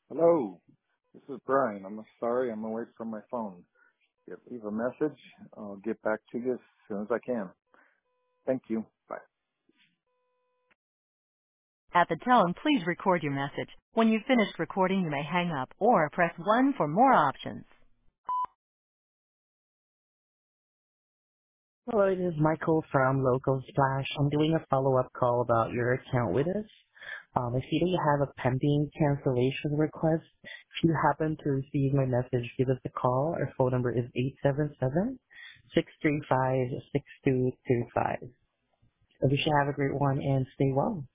Hello, this is Brian. I'm sorry I'm away from my phone. If you leave a message, I'll get back to you as soon as I can. Thank you. Bye. At the tone, please record your message. When you've finished recording, you may hang up or press 1 for more options. Hello, it is Michael from Local Splash. I'm doing a follow-up call about your account with us. I see that you have a pending cancellation request. If you happen to receive my message, give us a call. Our phone number is 877-635-6225. I wish you have a great one and stay well.